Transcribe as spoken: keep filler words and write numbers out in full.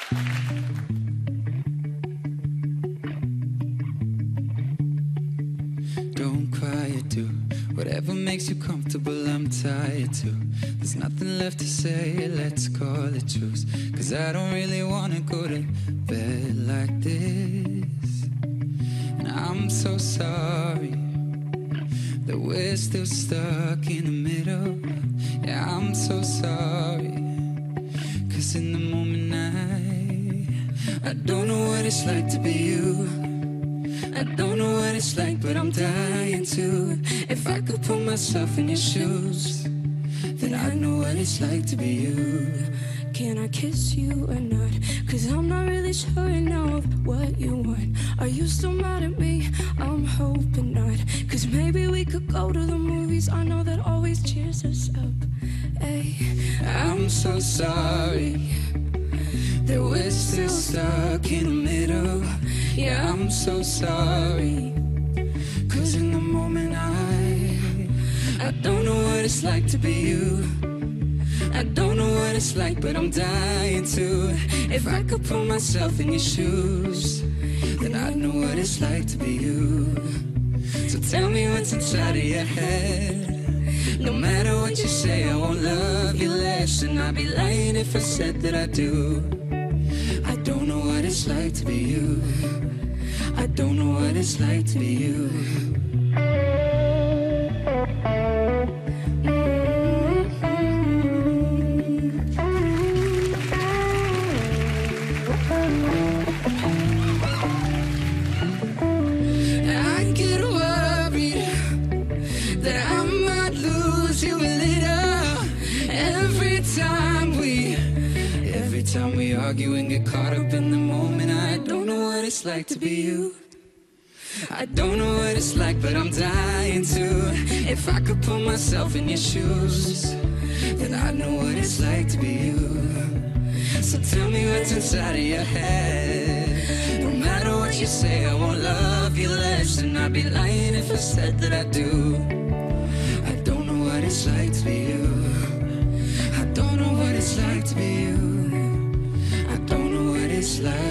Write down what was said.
Don't cry, you do whatever makes you comfortable. I'm tired too. There's nothing left to say, let's call it truce. Cause I don't really wanna go to bed like this. And I'm so sorry that we're still stuck in the middle. Yeah, I'm so sorry. Cause in the moment I I don't know what it's like to be you. I don't know what it's like, but I'm dying to. If I could put myself in your shoes, then I know what it's like to be you. Can I kiss you or not? Cause I'm not really sure now of what you want. Are you still mad at me? I'm hoping not. Cause maybe we could go to the movies. I know that always cheers us up. Ay, I'm so sorry that we're still stuck in the middle. Yeah, I'm so sorry. Cause in the moment I I don't know what it's like to be you. I don't know what it's like, but I'm dying to. If I could put myself in your shoes, then I'd know what it's like to be you. So tell me what's inside of your head. No matter what you say, I won't love you less. And I'd be lying if I said that I do. I don't know what it's like to be you. I don't know what it's like to be you. I get worried that I might lose you a little. Every time we Every time we argue and get caught up in the moment, I don't know what it's like to be you. I don't know what it's like, but I'm dying to. If I could put myself in your shoes, then I'd know what it's like to be you. So tell me what's inside of your head. No matter what you say, I won't love you less. And I'd be lying if I said that I do. I don't know what it's like to be you. I don't know what it's like to be you. I don't know what it's like.